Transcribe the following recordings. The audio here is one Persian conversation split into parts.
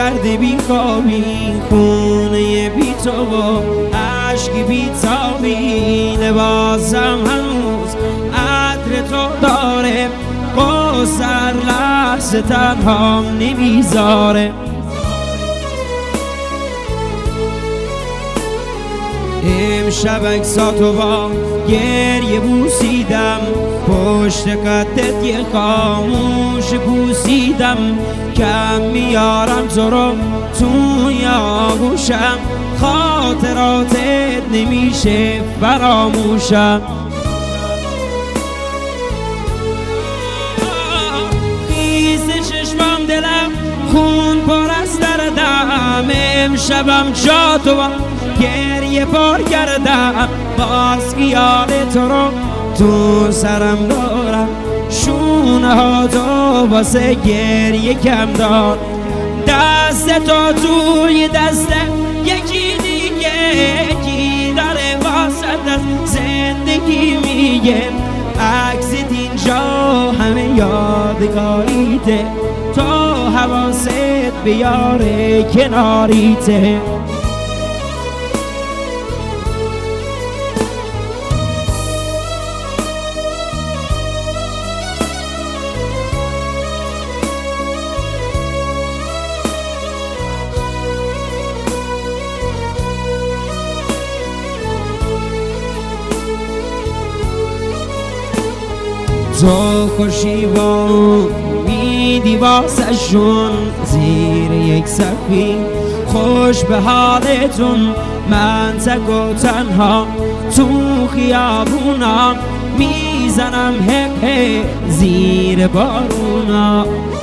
درد بیخوابی، خونه بی تو و عشق بی تابی. لباسم هنوز عطر تو داره، قصر لحظه تنهام نمیذاره. امشب عکساتو با گریه بوسیدم، پشت قدت یه خاموش بوسیدم. کم میارم تو رو توی آغوشم، خاطراتت نمیشه فراموشم. خیز چشمم دلم خون پر از دردم، امشبم جا تو با گریه پر کردم. باز خیال تو رو تو سرم دارم، شونه ها تو واسه گریه کم دار. دست تو توی دست یکی دیگه، یکی داره واسه دست زندگی میگه. عکس اینجا همه یادگاریته، تو حواست بیاره کناریته. تو خوشی با میدی واسه شون، زیر یک سقفی خوش به حالتون. من تک و تنها تو خیابونا، میزنم هک زیر بارونا.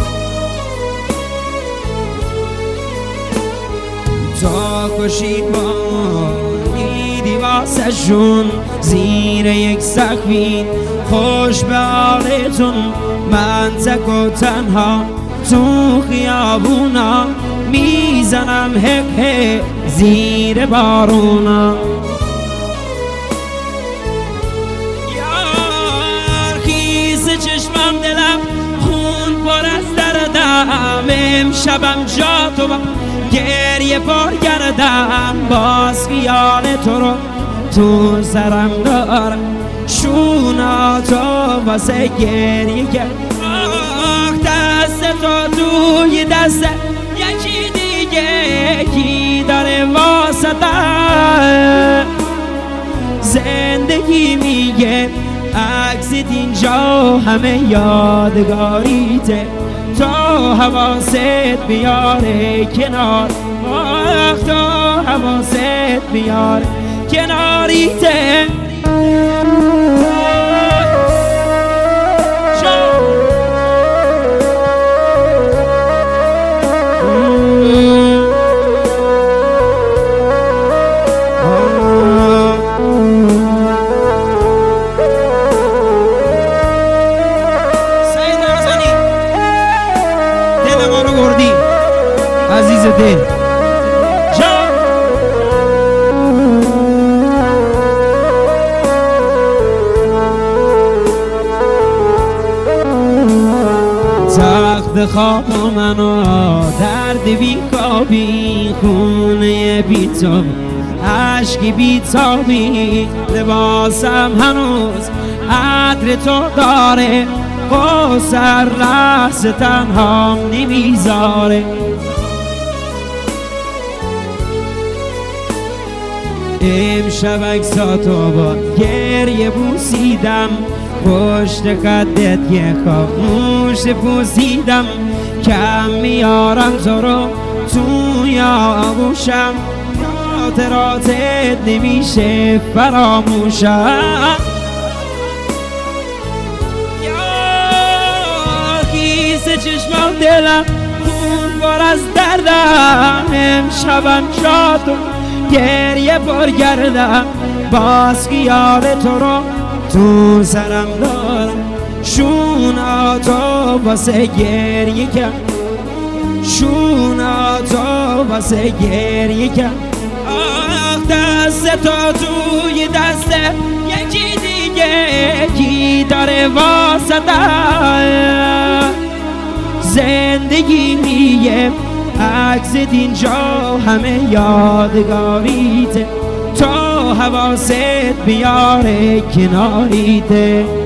تو خوشی با میدی واسه شون، زیر یک سقفی خوش به حالتون. من تک و تنها تو خیابونا، میزنم هک زیر بارونا. یار خیز چشمم دلم خون پر از دردم، امشبم جا تو با گریه پر کردم. باز خیال تو رو تو سرم دارم، شونا تو واسه گریه کرد. دست تو توی دست یکی دیگه، یکی داره واسه زندگی میگه. عکس اینجا همه یادگاریته، تو حواست بیاره کنار. تو حواست بیاره کناریته. عزیز دل تخت خواب منو درد بیخوابی، خونه بی تو عشق بی تابی. لباسم هنوز عطر تو داره، قصر لحظه تنهام نمیذاره. امشب عکساتو با گریه بوسیدم، پشت قدت یه خاموش بوسیدم. کم میارم تو رو توی آغوشم، خاطراتت نمیشه فراموشم. خیس چشمم دلم خون پر از دردم، امشبم جا تو گریه پر کردم. باز خیال تو رو تو سرم دارم، شونا تو واسه گریه کن، شونا تو واسه گریه کن. دست تو توی دست یکی دیگه، یکی داره واسه زندگی میگه. عکس اینجا همه یادگاریته، تا حواست بیاره کناریته.